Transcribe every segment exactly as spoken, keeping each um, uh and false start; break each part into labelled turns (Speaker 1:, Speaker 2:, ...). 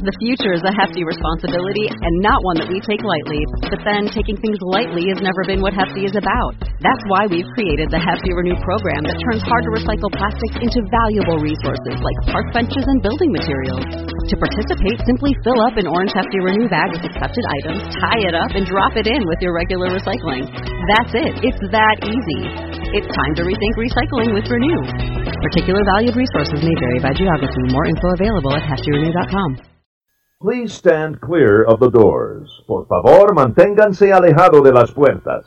Speaker 1: The future is a hefty responsibility and not one that we take lightly. But then, taking things lightly has never been what Hefty is about. That's why we've created the Hefty Renew program that turns hard-to-recycle plastics into valuable resources like park benches and building materials. To participate, simply fill up an orange Hefty Renew bag with accepted items, tie it up, and drop it in with your regular recycling. That's it. It's that easy. It's time to rethink recycling with Renew. Particular valued resources may vary by geography. More info available at hefty renew dot com.
Speaker 2: Please stand clear of the doors. Por favor, manténganse alejado de las puertas.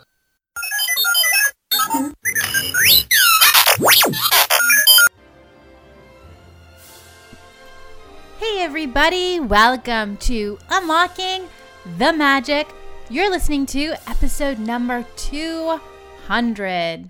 Speaker 3: Hey everybody, welcome to Unlocking the Magic. You're listening to episode number two hundred.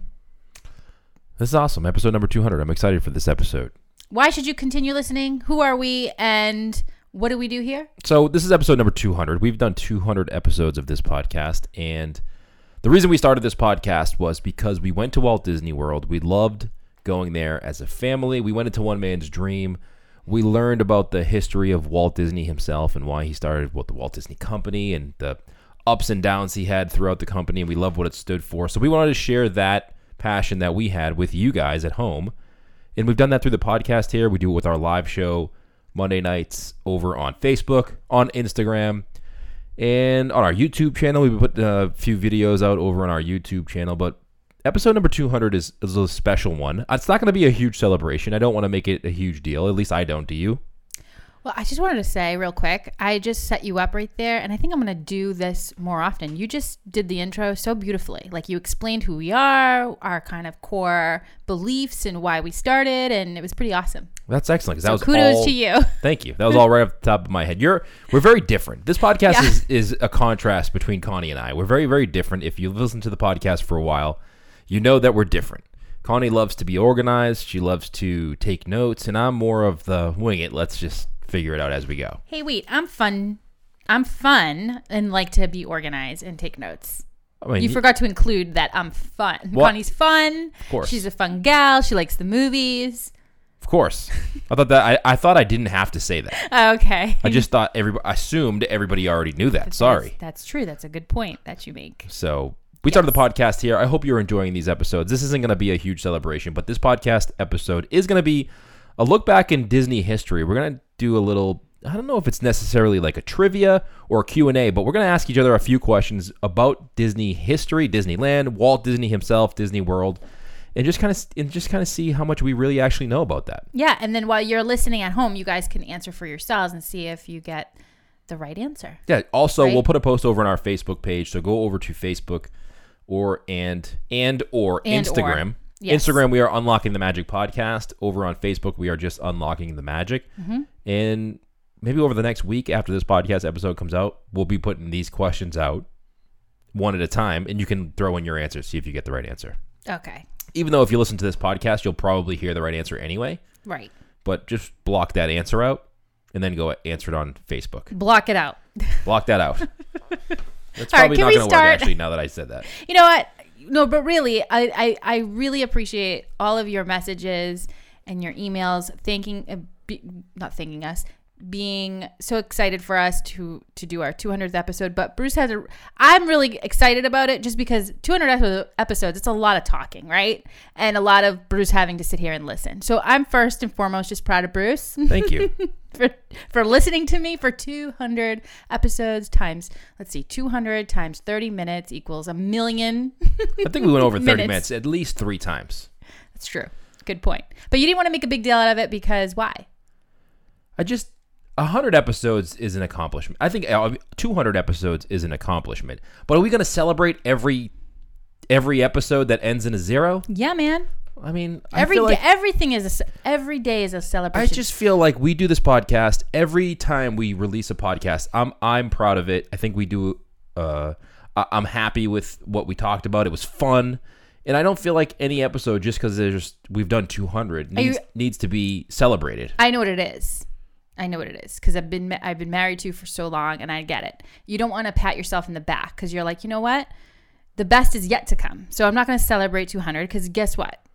Speaker 4: This is awesome. Episode number two hundred. I'm excited for this episode.
Speaker 3: Why should you continue listening? Who are we and what do we do here?
Speaker 4: So this is episode number two hundred. We've done two hundred episodes of this podcast. And the reason we started this podcast was because we went to Walt Disney World. We loved going there as a family. We went into one man's dream. We learned about the history of Walt Disney himself and why he started with the Walt Disney Company and the ups and downs he had throughout the company. And we loved what it stood for. So we wanted to share that passion that we had with you guys at home. And we've done that through the podcast here. We do it with our live show Monday nights over on Facebook, on Instagram, and on our YouTube channel. We put a few videos out over on our YouTube channel. But episode number two hundred is, is a special one. It's not going to be a huge celebration. I don't want to make it a huge deal. At least I don't. Do you?
Speaker 3: Well, I just wanted to say real quick, I just set you up right there, and I think I'm going to do this more often. You just did the intro so beautifully. Like, you explained who we are, our kind of core beliefs, and why we started, and it was pretty awesome.
Speaker 4: That's excellent. 'Cause that
Speaker 3: so
Speaker 4: was
Speaker 3: kudos
Speaker 4: all,
Speaker 3: to you.
Speaker 4: Thank you. That was all right off the top of my head. You're We're very different. This podcast
Speaker 3: Yeah.
Speaker 4: is, is a contrast between Connie and I. We're very, very different. If you've listened to the podcast for a while, you know that we're different. Connie loves to be organized. She loves to take notes, and I'm more of the wing it. Let's just figure it out as we go.
Speaker 3: Hey, wait, I'm fun. I'm fun and like to be organized and take notes.
Speaker 4: I mean,
Speaker 3: you
Speaker 4: y-
Speaker 3: forgot to include that I'm fun.
Speaker 4: What?
Speaker 3: Connie's fun.
Speaker 4: Of course.
Speaker 3: She's a fun gal. She likes the movies.
Speaker 4: Of course. I thought that I, I thought I didn't have to say that.
Speaker 3: Okay.
Speaker 4: I just thought everybody I assumed everybody already knew that.
Speaker 3: That's-
Speaker 4: Sorry.
Speaker 3: That's true. That's a good point that you make.
Speaker 4: So we started the podcast here. I hope you're enjoying these episodes. This isn't going to be a huge celebration, but this podcast episode is going to be a look back in Disney history. We're going to do a little, I don't know if it's necessarily like a trivia or Q and A, but we're going to ask each other a few questions about Disney history, Disneyland, Walt Disney himself, Disney World, and just kind of and just kind of see how much we really actually know about that.
Speaker 3: Yeah, and then while you're listening at home, you guys can answer for yourselves and see if you get the right answer.
Speaker 4: Yeah. Also,
Speaker 3: Right?
Speaker 4: we'll put a post over on our Facebook page, so go over to Facebook or and and or
Speaker 3: And
Speaker 4: Instagram.
Speaker 3: or. Yes.
Speaker 4: Instagram, we are Unlocking the Magic Podcast. Over on Facebook, we are just Unlocking the Magic.
Speaker 3: Mm-hmm.
Speaker 4: And maybe over the next week after this podcast episode comes out, we'll be putting these questions out one at a time, and you can throw in your answers, see if you get the right answer.
Speaker 3: Okay.
Speaker 4: Even though if you listen to this podcast, you'll probably hear the right answer anyway.
Speaker 3: Right.
Speaker 4: But just block that answer out and then go answer it on Facebook.
Speaker 3: Block it out.
Speaker 4: Block that out. That's
Speaker 3: All right,
Speaker 4: probably
Speaker 3: can
Speaker 4: not
Speaker 3: we
Speaker 4: going to work,
Speaker 3: start?
Speaker 4: actually, now that I said that.
Speaker 3: You know what? No, but really, I, I, I really appreciate all of your messages and your emails, thanking, uh, be, not thanking us, being so excited for us to to do our two hundredth episode. But Bruce has a, I'm really excited about it just because two hundred episodes, it's a lot of talking, right? And a lot of Bruce having to sit here and listen. So I'm first and foremost just proud of Bruce.
Speaker 4: Thank you.
Speaker 3: for for listening to me for two hundred episodes times, let's see, two hundred times thirty minutes equals a million.
Speaker 4: I think we went over thirty
Speaker 3: minutes.
Speaker 4: minutes at least three times.
Speaker 3: That's true. Good point. But you didn't want to make a big deal out of it because why?
Speaker 4: I just, one hundred episodes is an accomplishment. I think uh, two hundred episodes is an accomplishment. But are we going to celebrate every every episode that ends in a zero?
Speaker 3: Yeah, man.
Speaker 4: I mean, I
Speaker 3: Every
Speaker 4: feel
Speaker 3: day,
Speaker 4: like,
Speaker 3: everything is a ce- every day is a
Speaker 4: I
Speaker 3: celebration.
Speaker 4: just feel like we do this podcast every time we release a podcast. I'm I'm proud of it. I think we do. Uh, I- I'm happy with what we talked about. It was fun. And I don't feel like any episode, just because there's we've done two hundred, needs,
Speaker 3: you-
Speaker 4: needs to be celebrated.
Speaker 3: I know what it is. I know what it is because I've been ma- I've been married to you for so long, and I get it. You don't want to pat yourself in the back because you're like, you know what, the best is yet to come. So I'm not going to celebrate two hundred because guess what?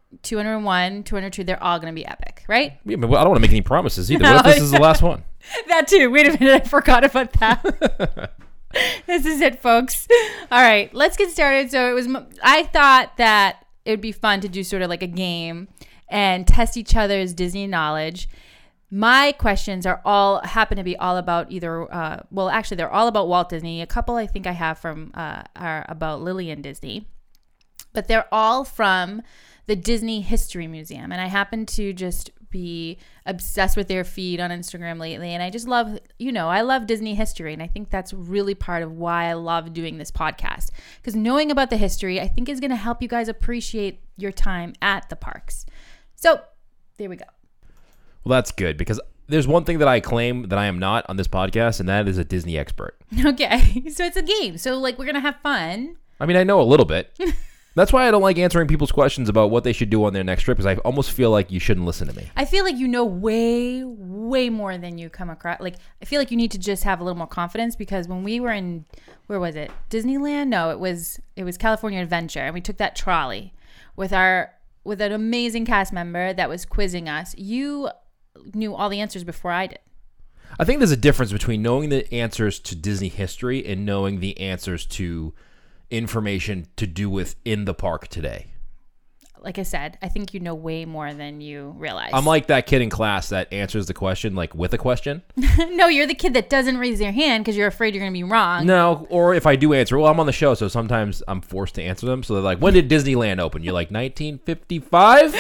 Speaker 3: two hundred one, two hundred two, they're all going to be epic, right?
Speaker 4: Yeah, but I don't want to make any promises either.
Speaker 3: No.
Speaker 4: What if this is the last one?
Speaker 3: That too. Wait a minute. I forgot about that. This is it, folks. All right, let's get started. So it was, I thought that it would be fun to do sort of like a game and test each other's Disney knowledge. My questions are all happen to be all about either, uh, well, actually, they're all about Walt Disney. A couple I think I have from uh, are about Lillian Disney, but they're all from the Disney History Museum. And I happen to just be obsessed with their feed on Instagram lately. And I just love, you know, I love Disney history. And I think that's really part of why I love doing this podcast. Because knowing about the history, I think is going to help you guys appreciate your time at the parks. So there we go.
Speaker 4: Well, that's good because there's one thing that I claim that I am not on this podcast, and that is a Disney expert.
Speaker 3: Okay. So it's a game. So like we're going to have fun.
Speaker 4: I mean, I know a little bit. That's why I don't like answering people's questions about what they should do on their next trip, because I almost feel like you shouldn't listen to me.
Speaker 3: I feel like you know way, way more than you come across. Like, I feel like you need to just have a little more confidence, because when we were in, where was it? Disneyland? No, it was it was California Adventure, and we took that trolley with our with an amazing cast member that was quizzing us. You knew all the answers before I did.
Speaker 4: I think there's a difference between knowing the answers to Disney history and knowing the answers to information to do with in the park today.
Speaker 3: Like I said, I think you know way more than you realize.
Speaker 4: I'm like that kid in class that answers the question like with a question.
Speaker 3: No, you're the kid that doesn't raise your hand because you're afraid you're going to be wrong.
Speaker 4: No, or if I do answer, well, I'm on the show, so sometimes I'm forced to answer them. So they're like, when did Disneyland open? You're like, nineteen fifty-five?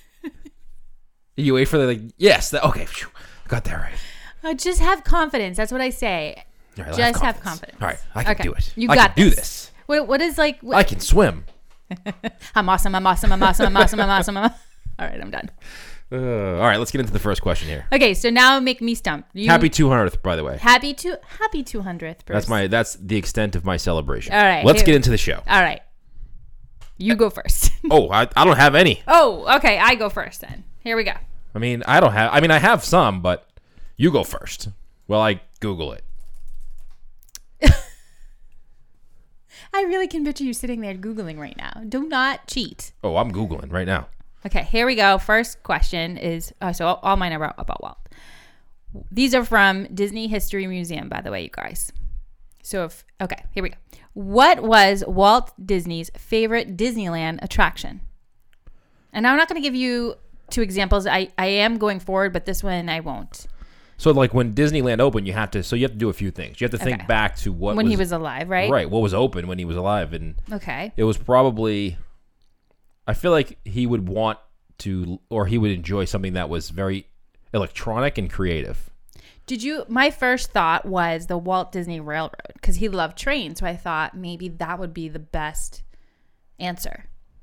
Speaker 4: You wait for the, like, yes, that, okay, phew, got that right.
Speaker 3: Uh, just have confidence. That's what I say.
Speaker 4: All right,
Speaker 3: just
Speaker 4: have
Speaker 3: have
Speaker 4: confidence.
Speaker 3: confidence.
Speaker 4: All right, I can
Speaker 3: Okay.
Speaker 4: do it.
Speaker 3: You
Speaker 4: I
Speaker 3: got
Speaker 4: can do
Speaker 3: this.
Speaker 4: this.
Speaker 3: Wait, what is like... What,
Speaker 4: I can swim.
Speaker 3: I'm awesome, I'm awesome, I'm awesome, I'm awesome, I'm awesome. I'm awesome. All right, I'm done.
Speaker 4: Uh, all right, let's get into the first question here.
Speaker 3: Okay, so now make me stump. You,
Speaker 4: Happy two hundredth, by the way.
Speaker 3: Happy to happy two hundredth.
Speaker 4: That's my that's the extent of my celebration.
Speaker 3: All right,
Speaker 4: let's
Speaker 3: here-
Speaker 4: get into the show.
Speaker 3: All right. You go first.
Speaker 4: Oh, I, I don't have any.
Speaker 3: Oh, okay, I go first then. Here we go.
Speaker 4: I mean, I don't have. I mean, I have some, but you go first. Well, I Google it.
Speaker 3: I really can picture you sitting there Googling right now. Do not cheat.
Speaker 4: Oh, I'm Googling right now.
Speaker 3: Okay, here we go. First question is, uh, so all mine are about, about Walt. These are from Disney History Museum, by the way, you guys. So if, okay, here we go. What was Walt Disney's favorite Disneyland attraction? And I'm not going to give you two examples. I, I am going forward, but this one I won't.
Speaker 4: So, like when Disneyland opened, you have to. So you have to do a few things. You have to think
Speaker 3: Okay.
Speaker 4: back to what
Speaker 3: When
Speaker 4: was,
Speaker 3: he was alive, right?
Speaker 4: right. What was open when he was alive, and
Speaker 3: Okay.
Speaker 4: it was probably. I feel like he would want to, or he would enjoy something that was very electronic and creative.
Speaker 3: Did you, my first thought was the Walt Disney Railroad, because he loved trains. So I thought maybe that would be the best answer.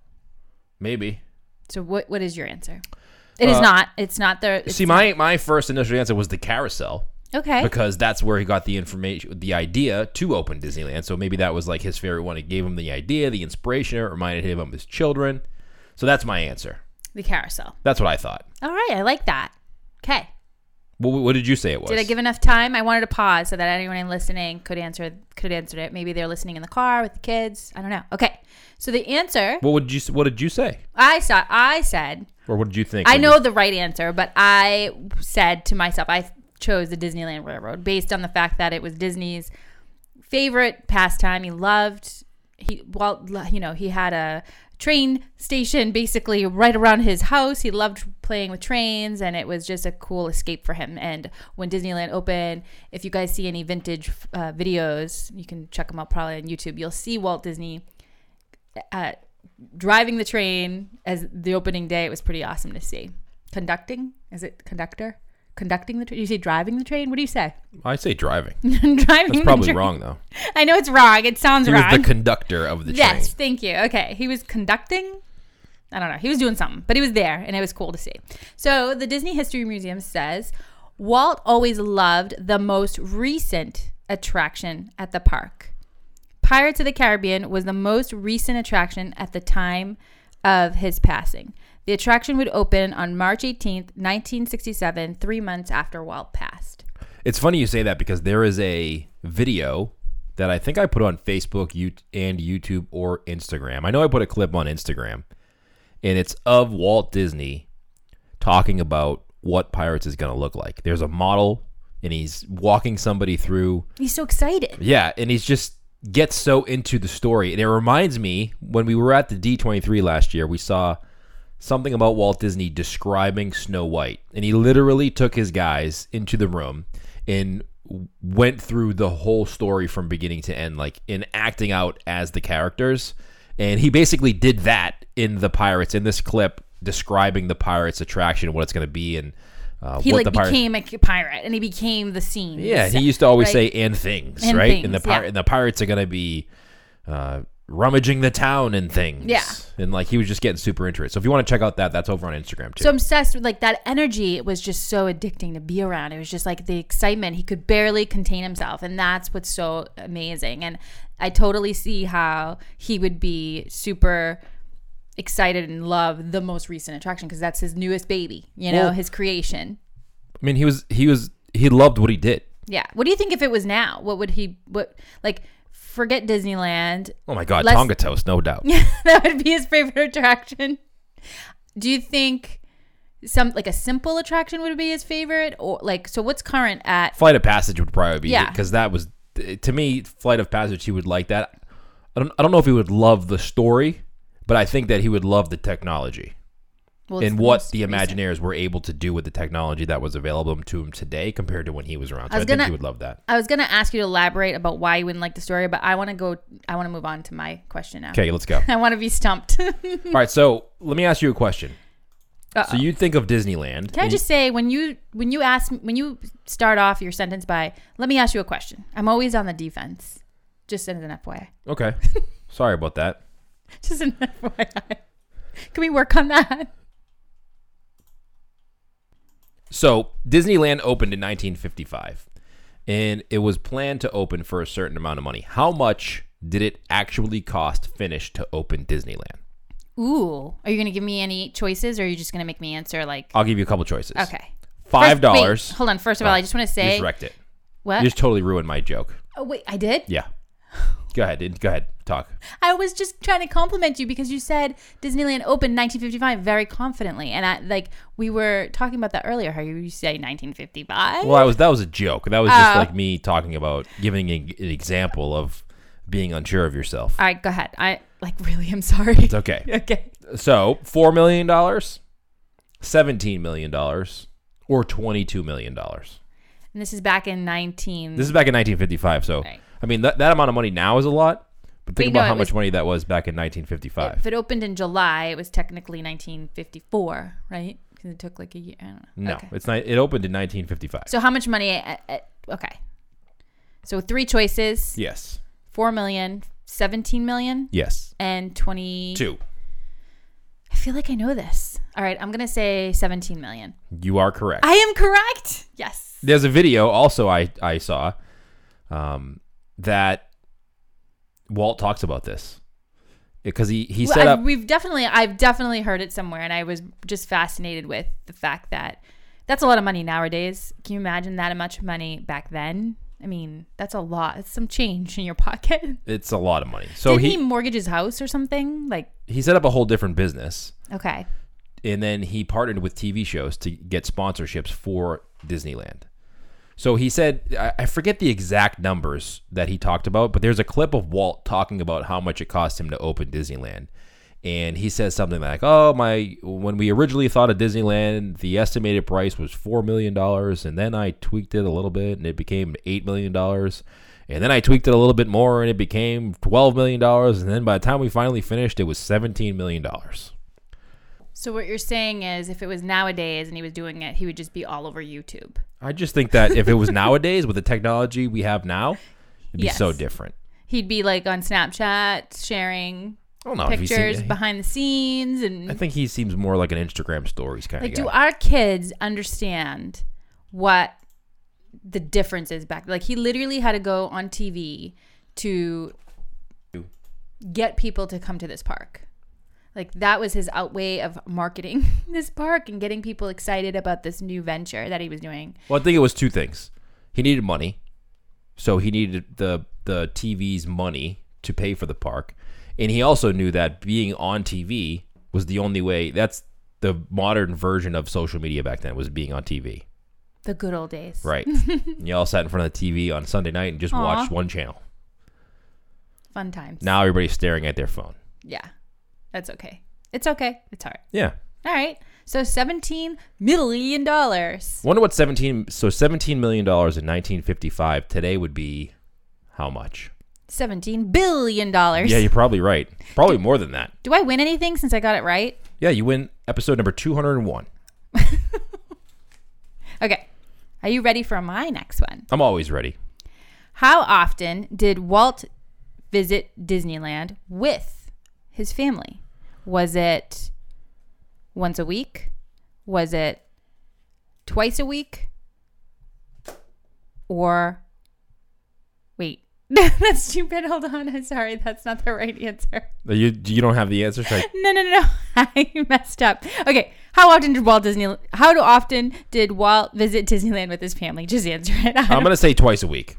Speaker 4: Maybe.
Speaker 3: So what what is your answer? It is
Speaker 4: Uh,
Speaker 3: not. It's not the. It's
Speaker 4: See, my my first initial answer was the carousel.
Speaker 3: Okay.
Speaker 4: Because that's where he got the information, the idea to open Disneyland. So maybe that was like his favorite one. It gave him the idea, the inspiration. It reminded him of his children. So that's my answer.
Speaker 3: The carousel.
Speaker 4: That's what I thought.
Speaker 3: All right. I like that. Okay.
Speaker 4: What, what did you say it was?
Speaker 3: Did I give enough time? I wanted to pause so that anyone listening could answer could answer it. Maybe they're listening in the car with the kids. I don't know. Okay. So the answer
Speaker 4: What would you What did you say?
Speaker 3: I saw I said
Speaker 4: Or what did you think?
Speaker 3: I
Speaker 4: when
Speaker 3: know
Speaker 4: you-
Speaker 3: the right answer, but I said to myself I chose the Disneyland Railroad based on the fact that it was Disney's favorite pastime. He loved he well you know he had a train station basically right around his house. He loved playing with trains, and it was just a cool escape for him. And when Disneyland opened, if you guys see any vintage uh, videos, you can check them out probably on YouTube. You'll see Walt Disney uh, driving the train as the opening day. It was pretty awesome to see. Conducting? Is it conductor? Conducting the train? You say driving the train? What do you say?
Speaker 4: I say driving.
Speaker 3: Driving
Speaker 4: That's
Speaker 3: the
Speaker 4: probably
Speaker 3: train.
Speaker 4: wrong though.
Speaker 3: I know it's wrong. It sounds
Speaker 4: He
Speaker 3: wrong.
Speaker 4: was the conductor of the
Speaker 3: Yes,
Speaker 4: train.
Speaker 3: thank you. Okay. He was conducting. I don't know. He was doing something, but he was there, and it was cool to see. So the Disney History Museum says Walt always loved the most recent attraction at the park. Pirates of the Caribbean was the most recent attraction at the time of his passing. The attraction would open on March eighteenth, nineteen sixty-seven, three months after Walt passed.
Speaker 4: It's funny you say that because there is a video that I think I put on Facebook you- and YouTube or Instagram. I know I put a clip on Instagram. and it's of Walt Disney talking about what Pirates is going to look like. There's a model, and he's walking somebody through.
Speaker 3: He's so excited.
Speaker 4: Yeah, and he's just gets so into the story. And it reminds me, when we were at the D twenty-three last year, we saw something about Walt Disney describing Snow White. And he literally took his guys into the room and went through the whole story from beginning to end, like in acting out as the characters. And he basically did that in the Pirates, in this clip, describing the Pirates attraction, what it's going to be, and uh,
Speaker 3: he
Speaker 4: what
Speaker 3: like
Speaker 4: the Pirates...
Speaker 3: became a pirate, and he became the scene.
Speaker 4: Yeah, he used to always right? say "and things,"
Speaker 3: and
Speaker 4: right?
Speaker 3: Things,
Speaker 4: and the pir-
Speaker 3: yeah.
Speaker 4: and the Pirates are going to be uh, rummaging the town and things.
Speaker 3: Yeah,
Speaker 4: and like he was just getting super into it. So if you want to check out that, that's over on Instagram too.
Speaker 3: So I'm obsessed with like that energy. It was just so addicting to be around. It was just like the excitement. He could barely contain himself, and that's what's so amazing. And I totally see how he would be super excited and love the most recent attraction because that's his newest baby, you know, well, his creation.
Speaker 4: I mean, he was he was he loved what he did.
Speaker 3: Yeah. What do you think if it was now? What would he what like forget Disneyland?
Speaker 4: Oh my God, Tonga Toast, no doubt.
Speaker 3: Yeah, that would be his favorite attraction. Do you think some like a simple attraction would be his favorite, or like so? What's current at
Speaker 4: Flight of Passage would probably be
Speaker 3: yeah
Speaker 4: because that was to me Flight of Passage. He would like that. I don't I don't know if he would love the story. But I think that he would love the technology well, and what the Imagineers recent. were able to do with the technology that was available to him today compared to when he was around. So I, I
Speaker 3: gonna,
Speaker 4: think he would love that.
Speaker 3: I was going to ask you to elaborate about why you wouldn't like the story, but I want to go. I want to move on to my question now.
Speaker 4: Okay, let's go.
Speaker 3: I want to be stumped.
Speaker 4: All right, so let me ask you a question.
Speaker 3: Uh-oh.
Speaker 4: So you think of Disneyland.
Speaker 3: Can I just say when you when you ask when you start off your sentence by "Let me ask you a question," I'm always on the defense. Just as an F Y I.
Speaker 4: Okay, sorry about that.
Speaker 3: Just an F Y I. Can we work on that?
Speaker 4: So Disneyland opened in nineteen fifty-five, and it was planned to open for a certain amount of money. How much did it actually cost finish to open Disneyland?
Speaker 3: Ooh, are you going to give me any choices, or are you just going to make me answer like?
Speaker 4: I'll give you a couple choices.
Speaker 3: Okay.
Speaker 4: Five dollars.
Speaker 3: Hold on. First of all,
Speaker 4: oh,
Speaker 3: I just want to say.
Speaker 4: You just wrecked it.
Speaker 3: What?
Speaker 4: You just totally ruined my joke.
Speaker 3: Oh wait, I did?
Speaker 4: Yeah. Go ahead. Go ahead. Talk.
Speaker 3: I was just trying to compliment you because you said Disneyland opened nineteen fifty-five very confidently, and I like we were talking about that earlier. How you say nineteen fifty-five?
Speaker 4: Well, I was that was a joke. That was just
Speaker 3: oh.
Speaker 4: like me talking about giving an example of being unsure of yourself.
Speaker 3: All right, go ahead. I like really am sorry.
Speaker 4: It's okay.
Speaker 3: Okay.
Speaker 4: So four million dollars, seventeen million dollars, or twenty-two million dollars.
Speaker 3: And this is back in nineteen.
Speaker 4: This is back in nineteen fifty-five. So. Right. I mean, that, that amount of money now is a lot, but think Wait, about no, how much was, money that was back in nineteen fifty-five.
Speaker 3: If it opened in July, it was technically nineteen fifty-four, right? Because it took like a year. I don't know.
Speaker 4: No,
Speaker 3: okay.
Speaker 4: it's not. It opened in nineteen fifty-five.
Speaker 3: So how much money? At, at, okay. So three choices.
Speaker 4: Yes.
Speaker 3: four million, seventeen million.
Speaker 4: Yes.
Speaker 3: And twenty-two. I feel like I know this. All right, I'm going to say seventeen million.
Speaker 4: You are correct.
Speaker 3: I am correct? Yes.
Speaker 4: There's a video also I, I saw. Um... that Walt talks about this because he, he set
Speaker 3: well,
Speaker 4: up.
Speaker 3: We've definitely, I've definitely heard it somewhere, and I was just fascinated with the fact that that's a lot of money nowadays. Can you imagine that much money back then? I mean, that's a lot. It's some change in your pocket.
Speaker 4: It's a lot of money. So
Speaker 3: Didn't
Speaker 4: he,
Speaker 3: he mortgage his house or something? Like
Speaker 4: he set up a whole different business.
Speaker 3: Okay.
Speaker 4: And then he partnered with T V shows to get sponsorships for Disneyland. So he said, I forget the exact numbers that he talked about, but there's a clip of Walt talking about how much it cost him to open Disneyland. And he says something like, oh, my, when we originally thought of Disneyland, the estimated price was four million dollars. And then I tweaked it a little bit and it became eight million dollars. And then I tweaked it a little bit more and it became twelve million dollars. And then by the time we finally finished, it was seventeen million dollars.
Speaker 3: So what you're saying is if it was nowadays and he was doing it, he would just be all over YouTube.
Speaker 4: I just think that if it was nowadays with the technology we have now, it'd be yes. so different.
Speaker 3: He'd be like on Snapchat sharing oh, no, pictures seen, behind the scenes. And
Speaker 4: I think he seems more like an Instagram stories kind
Speaker 3: like,
Speaker 4: of guy.
Speaker 3: Do our kids understand what the difference is back? Like he literally had to go on T V to get people to come to this park. Like that was his outway of marketing this park and getting people excited about this new venture that he was doing.
Speaker 4: Well, I think it was two things. He needed money. So he needed the the T V's money to pay for the park. And he also knew that being on T V was the only way. That's the modern version of social media back then, was being on T V.
Speaker 3: The good old days.
Speaker 4: Right. You all sat in front of the T V on Sunday night and just
Speaker 3: Aww.
Speaker 4: watched one channel.
Speaker 3: Fun times.
Speaker 4: Now everybody's staring at their phone.
Speaker 3: Yeah. That's okay. It's okay. It's all right.
Speaker 4: Yeah.
Speaker 3: All right. So seventeen million dollars.
Speaker 4: Wonder what seventeen so seventeen million dollars in nineteen fifty-five today would be how much?
Speaker 3: seventeen billion dollars.
Speaker 4: Yeah, you're probably right. Probably more than that.
Speaker 3: Do I win anything since I got it right?
Speaker 4: Yeah, you win episode number two hundred one.
Speaker 3: Okay. Are you ready for my next one?
Speaker 4: I'm always ready.
Speaker 3: How often did Walt visit Disneyland with his family? Was it once a week? Was it twice a week? Or wait, that's stupid. Hold on. I'm sorry. That's not the right answer.
Speaker 4: You you don't have the answer? Should I-
Speaker 3: No, no, no. I messed up. Okay. How often did Walt Disney? How often did Walt visit Disneyland with his family? Just answer it.
Speaker 4: I'm going to say twice a week.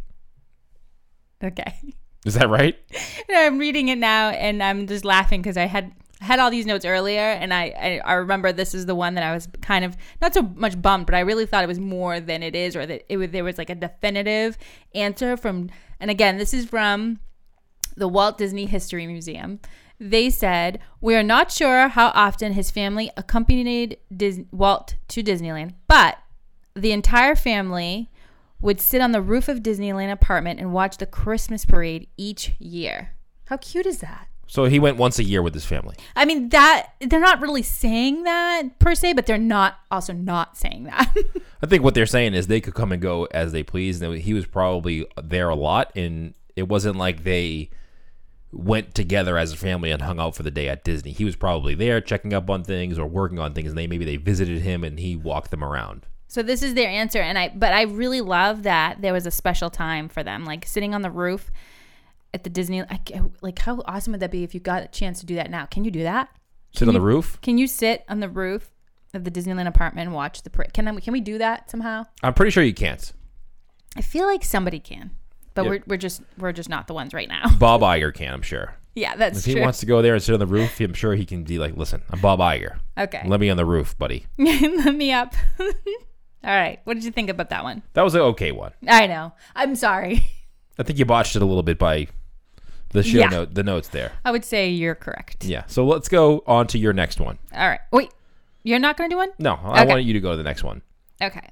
Speaker 3: Okay.
Speaker 4: Is that right?
Speaker 3: I'm reading it now, and I'm just laughing because I had had all these notes earlier, and I, I I remember this is the one that I was kind of not so much bummed, but I really thought it was more than it is, or that it was, there was like a definitive answer from. And again, this is from the Walt Disney History Museum. They said, we are not sure how often his family accompanied Dis- Walt to Disneyland, but the entire family would sit on the roof of Disneyland apartment and watch the Christmas parade each year. How cute is that?
Speaker 4: So he went once a year with his family.
Speaker 3: I mean, that they're not really saying that per se, but they're not also not saying that.
Speaker 4: I think what they're saying is they could come and go as they please. And he was probably there a lot, and it wasn't like they went together as a family and hung out for the day at Disney. He was probably there checking up on things or working on things, and they maybe they visited him and he walked them around.
Speaker 3: So this is their answer, and I but I really love that there was a special time for them, like sitting on the roof at the Disney. I, like, how awesome would that be if you got a chance to do that now? Can you do that?
Speaker 4: Sit
Speaker 3: Can
Speaker 4: on
Speaker 3: you,
Speaker 4: the roof?
Speaker 3: Can you sit on the roof of the Disneyland apartment and watch the parade? Can I, can we do that somehow?
Speaker 4: I'm pretty sure you can't.
Speaker 3: I feel like somebody can, but
Speaker 4: Yep.
Speaker 3: we're we're just we're just not the ones right now.
Speaker 4: Bob Iger can, I'm sure.
Speaker 3: Yeah, that's
Speaker 4: If
Speaker 3: true.
Speaker 4: he wants to go there and sit on the roof, I'm sure he can be like, listen, I'm Bob Iger.
Speaker 3: Okay.
Speaker 4: Let me on the roof, buddy.
Speaker 3: Let me up. All right. What did you think about that one?
Speaker 4: That was an okay one.
Speaker 3: I know. I'm sorry.
Speaker 4: I think you botched it a little bit by the show
Speaker 3: Yeah.
Speaker 4: note, the notes there.
Speaker 3: I would say you're correct.
Speaker 4: Yeah. So let's go on to your next one.
Speaker 3: All right. Wait. You're not going to do one?
Speaker 4: No, I
Speaker 3: Okay.
Speaker 4: wanted you to go to the next one.
Speaker 3: Okay.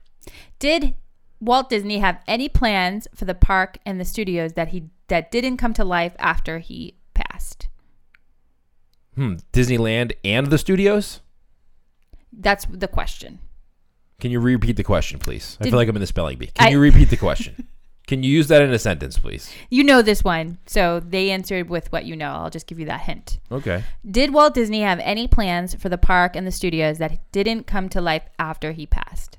Speaker 3: Did Walt Disney have any plans for the park and the studios that he that didn't come to life after he passed?
Speaker 4: Hmm. Disneyland and the studios?
Speaker 3: That's the question.
Speaker 4: Can you repeat the question, please? I
Speaker 3: Did-
Speaker 4: feel like I'm in the spelling bee. Can
Speaker 3: I-
Speaker 4: you repeat the question? Can you use that in a sentence, please?
Speaker 3: You know this one, so they answered with what you know. I'll just give you that hint.
Speaker 4: Okay.
Speaker 3: Did Walt Disney have any plans for the park and the studios that didn't come to life after he passed?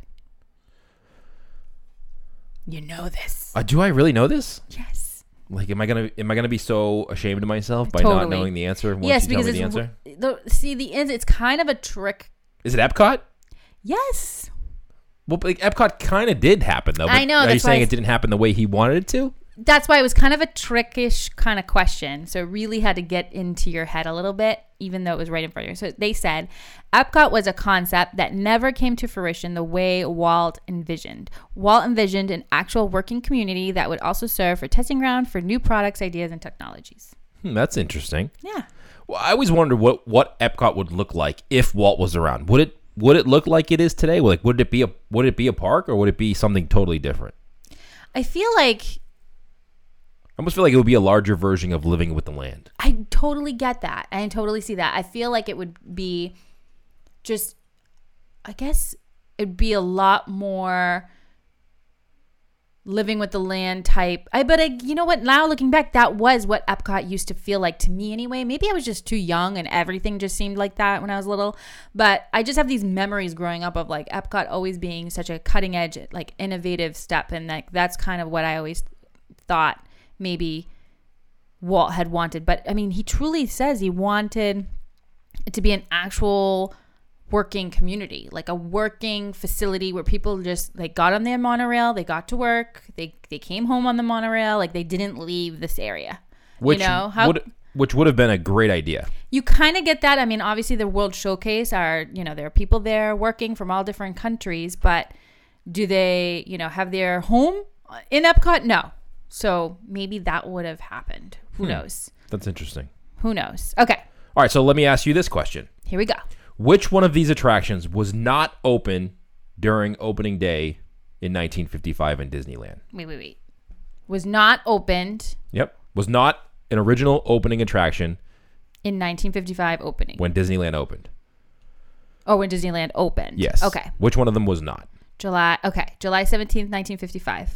Speaker 3: You know this.
Speaker 4: Uh, do I really know this?
Speaker 3: Yes.
Speaker 4: Like, am I gonna am I gonna be so ashamed of myself by
Speaker 3: Totally.
Speaker 4: not knowing the answer once
Speaker 3: Yes,
Speaker 4: you tell
Speaker 3: because
Speaker 4: me the
Speaker 3: it's
Speaker 4: answer?
Speaker 3: the, see the answer. It's kind of a trick.
Speaker 4: Is it Epcot?
Speaker 3: Yes.
Speaker 4: Well, but, like, Epcot kind of did happen though. But
Speaker 3: I know,
Speaker 4: Are you
Speaker 3: that's why
Speaker 4: saying
Speaker 3: I-
Speaker 4: it didn't happen the way he wanted it to?
Speaker 3: That's why it was kind of a trickish kind of question. So it really had to get into your head a little bit, even though it was right in front of you. So they said Epcot was a concept that never came to fruition the way Walt envisioned. Walt envisioned an actual working community that would also serve for testing ground for new products, ideas, and technologies.
Speaker 4: Hmm, that's interesting.
Speaker 3: Yeah.
Speaker 4: Well, I always wondered what what Epcot would look like if Walt was around. Would it would it look like it is today? Like, would it be a would it be a park or would it be something totally different?
Speaker 3: I feel like
Speaker 4: I almost feel like it would be a larger version of Living with the Land.
Speaker 3: I totally get that. I totally see that. I feel like it would be just, I guess it'd be a lot more Living with the Land type. I but I, you know what? Now looking back, that was what Epcot used to feel like to me anyway. Maybe I was just too young and everything just seemed like that when I was little. But I just have these memories growing up of like Epcot always being such a cutting edge, like innovative step, and like that's kind of what I always thought maybe Walt had wanted. But I mean, he truly says he wanted it to be an actual working community, like a working facility where people just like got on their monorail, they got to work, they they came home on the monorail, like they didn't leave this area.
Speaker 4: Which
Speaker 3: you know how
Speaker 4: would which would have been a great idea.
Speaker 3: You kind of get that. I mean, obviously the World Showcase are, you know, there are people there working from all different countries, but do they, you know, have their home in Epcot? No. So maybe that would have happened. Who hmm. knows?
Speaker 4: That's interesting.
Speaker 3: Who knows? Okay.
Speaker 4: All right. So let me ask you this question.
Speaker 3: Here we go.
Speaker 4: Which one of these attractions was not open during opening day in nineteen fifty-five in Disneyland?
Speaker 3: Wait, wait, wait. Was not opened.
Speaker 4: Yep. Was not an original opening attraction.
Speaker 3: In nineteen fifty-five opening.
Speaker 4: When Disneyland opened.
Speaker 3: Oh, when Disneyland opened.
Speaker 4: Yes.
Speaker 3: Okay.
Speaker 4: Which one of them was not?
Speaker 3: July. Okay. July seventeenth, nineteen fifty-five.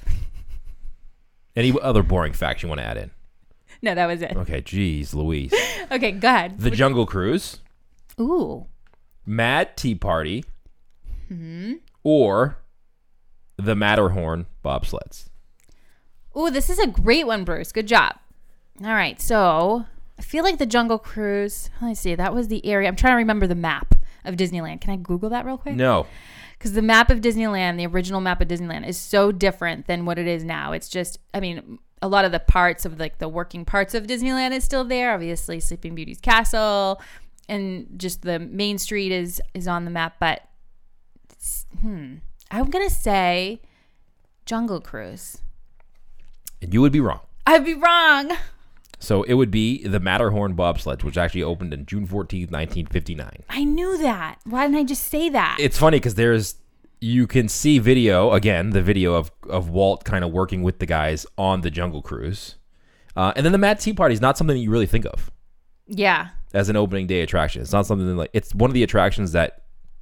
Speaker 4: Any other boring facts you want to add in?
Speaker 3: No, that was it.
Speaker 4: Okay. Geez, Louise.
Speaker 3: Okay, go ahead.
Speaker 4: The Jungle Cruise.
Speaker 3: Ooh.
Speaker 4: Mad Tea Party.
Speaker 3: Mm-hmm.
Speaker 4: Or the Matterhorn bobsleds.
Speaker 3: Ooh, this is a great one, Bruce. Good job. All right. So I feel like the Jungle Cruise. Let me see. That was the area. I'm trying to remember the map of Disneyland. Can I Google that real quick?
Speaker 4: No.
Speaker 3: Because the map of Disneyland, the original map of Disneyland, is so different than what it is now. It's just, I mean, a lot of the parts of like the working parts of Disneyland is still there. Obviously, Sleeping Beauty's castle and just the main street is is on the map. But hmm, I'm gonna say Jungle Cruise.
Speaker 4: And you would be wrong.
Speaker 3: I'd be wrong.
Speaker 4: So it would be the Matterhorn bobsled, which actually opened on June fourteenth, nineteen fifty-nine.
Speaker 3: I knew that. Why didn't I just say that?
Speaker 4: It's funny because there's, you can see video, again, the video of, of Walt kind of working with the guys on the Jungle Cruise. Uh, and then the Mad Tea Party is not something that you really think of.
Speaker 3: Yeah.
Speaker 4: As an opening day attraction. It's not something that, like, it's one of the attractions that.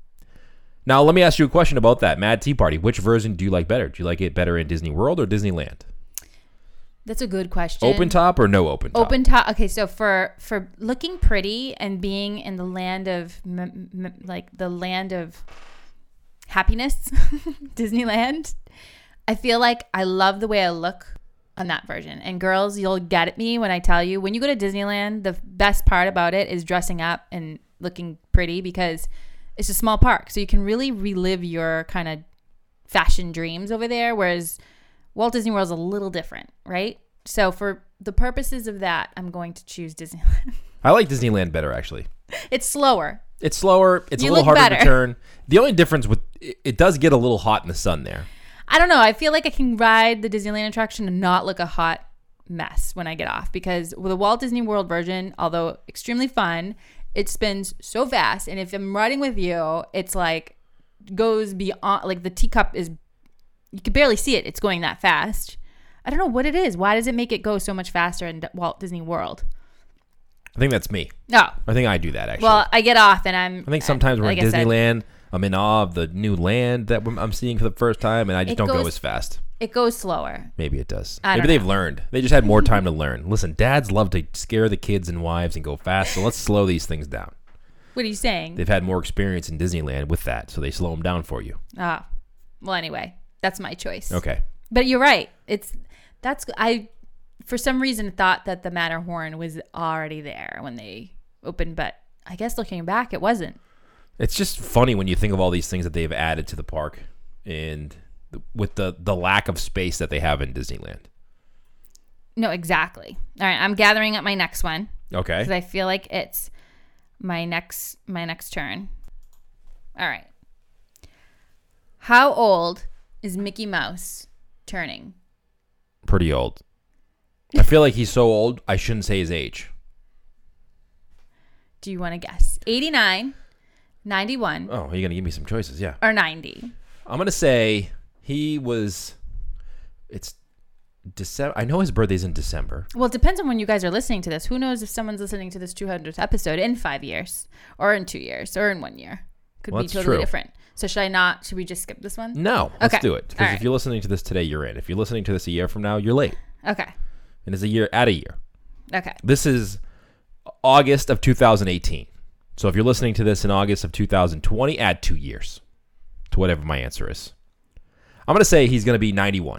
Speaker 4: Now, let me ask you a question about that Mad Tea Party. Which version do you like better? Do you like it better in Disney World or Disneyland?
Speaker 3: That's a good question.
Speaker 4: Open top or no open top?
Speaker 3: Open top. Okay, so for for looking pretty and being in the land of m- m- like the land of happiness, Disneyland, I feel like I love the way I look on that version. And girls, you'll get at me when I tell you, when you go to Disneyland, the best part about it is dressing up and looking pretty because it's a small park, so you can really relive your kind of fashion dreams over there. Whereas Walt Disney World is a little different, right? So for the purposes of that, I'm going to choose Disneyland.
Speaker 4: I like Disneyland better, actually.
Speaker 3: It's slower.
Speaker 4: It's slower. It's
Speaker 3: you
Speaker 4: a little harder
Speaker 3: better.
Speaker 4: to turn. The only difference with it, it does get a little hot in the sun there.
Speaker 3: I don't know. I feel like I can ride the Disneyland attraction and not look a hot mess when I get off because with the Walt Disney World version, although extremely fun, it spins so fast. And if I'm riding with you, it's like goes beyond, like the teacup is, you can barely see it. It's going that fast. I don't know what it is. Why does it make it go so much faster in Walt Disney World?
Speaker 4: I think that's me.
Speaker 3: No.
Speaker 4: I think I do that, actually.
Speaker 3: Well, I get off and I'm...
Speaker 4: I think sometimes we're
Speaker 3: like
Speaker 4: in
Speaker 3: I said,
Speaker 4: Disneyland. I'm in awe of the new land that I'm seeing for the first time, and I just
Speaker 3: It
Speaker 4: don't go
Speaker 3: goes-
Speaker 4: as fast.
Speaker 3: it goes slower.
Speaker 4: Maybe it does.
Speaker 3: I
Speaker 4: Maybe
Speaker 3: don't
Speaker 4: they've
Speaker 3: know.
Speaker 4: learned. They just had more time to learn. Listen, dads love to scare the kids and wives and go fast, so let's slow these things down.
Speaker 3: What are you saying?
Speaker 4: They've had more experience in Disneyland with that, so they slow them down for you.
Speaker 3: Ah, well, anyway, that's my choice.
Speaker 4: Okay.
Speaker 3: But you're right. It's that's I for some reason thought that the Matterhorn was already there when they opened, but I guess looking back, it wasn't.
Speaker 4: It's just funny when you think of all these things that they've added to the park and the, with the, the lack of space that they have in Disneyland.
Speaker 3: No, exactly. All right, I'm gathering up my next one.
Speaker 4: Okay.
Speaker 3: Because I feel like it's my next my next turn. All right. How old is Mickey Mouse turning?
Speaker 4: Pretty old. I feel like he's so old, I shouldn't say his age.
Speaker 3: Do you want to guess? eighty-nine, ninety-one,
Speaker 4: Oh, you're going to give me some choices, yeah.
Speaker 3: or ninety?
Speaker 4: I'm going to say he was, it's December. I know his birthday's in December.
Speaker 3: Well, it depends on when you guys are listening to this. Who knows if someone's listening to this two hundredth episode in five years or in two years or in one year. Could
Speaker 4: Well,
Speaker 3: be
Speaker 4: that's
Speaker 3: totally
Speaker 4: true.
Speaker 3: different. So should I not? Should we just skip this one?
Speaker 4: No, let's
Speaker 3: Okay.
Speaker 4: do it. Because
Speaker 3: All
Speaker 4: if
Speaker 3: right.
Speaker 4: you're listening to this today, you're in. If you're listening to this a year from now, you're late.
Speaker 3: Okay.
Speaker 4: And it's a year, at a year.
Speaker 3: Okay.
Speaker 4: This is August of two thousand eighteen. So if you're listening to this in August of two thousand twenty, add two years to whatever my answer is. I'm going to say he's going to be ninety-one.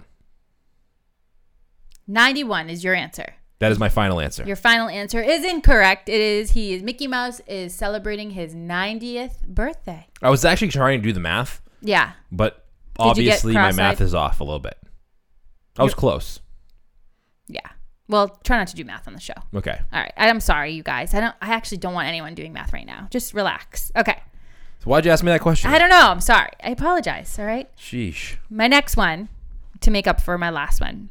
Speaker 3: ninety-one is your answer.
Speaker 4: That is my final answer.
Speaker 3: Your final answer is incorrect. It is he is Mickey Mouse is celebrating his ninetieth birthday.
Speaker 4: I was actually trying to do the math,
Speaker 3: Yeah.
Speaker 4: but
Speaker 3: Did you get
Speaker 4: obviously my math
Speaker 3: cross-eyed?
Speaker 4: is off a little bit. I was close.
Speaker 3: Yeah. Well, try not to do math on the show.
Speaker 4: Okay.
Speaker 3: All right. I'm sorry, you guys. I don't. I actually don't want anyone doing math right now. Just relax. Okay.
Speaker 4: So why'd you ask me that question?
Speaker 3: I don't know. I'm sorry. I apologize. All right.
Speaker 4: Sheesh.
Speaker 3: My next one, to make up for my last one.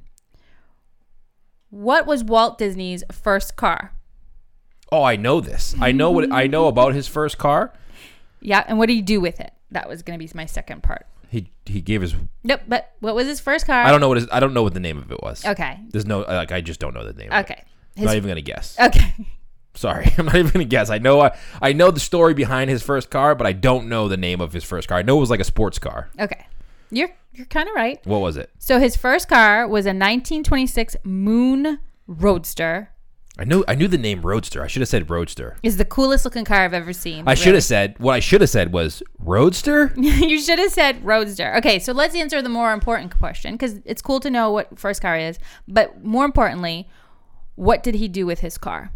Speaker 3: What was Walt Disney's first car?
Speaker 4: Oh, I know this. I know what I know about his first car.
Speaker 3: Yeah, and what did he do with it? That was going to be my second part.
Speaker 4: He he gave his.
Speaker 3: Nope, but what was his first car?
Speaker 4: I don't know what his. I don't know what the name of it was.
Speaker 3: Okay.
Speaker 4: There's no like. I just don't know the name. Of
Speaker 3: Okay.
Speaker 4: it.
Speaker 3: His,
Speaker 4: Not even gonna guess.
Speaker 3: okay.
Speaker 4: Sorry, I'm not even gonna guess. I know. I, I know the story behind his first car, but I don't know the name of his first car. I know it was like a sports car.
Speaker 3: Okay. You're you're kind of right.
Speaker 4: What was it?
Speaker 3: So his first car was a nineteen twenty-six Moon Roadster.
Speaker 4: I knew. I knew the name Roadster. I should have said Roadster.
Speaker 3: Is the coolest looking car I've ever seen.
Speaker 4: I should have said what I should have said was Roadster.
Speaker 3: You should have said Roadster. Okay, so let's answer the more important question because it's cool to know what first car is, but more importantly, what did he do with his car?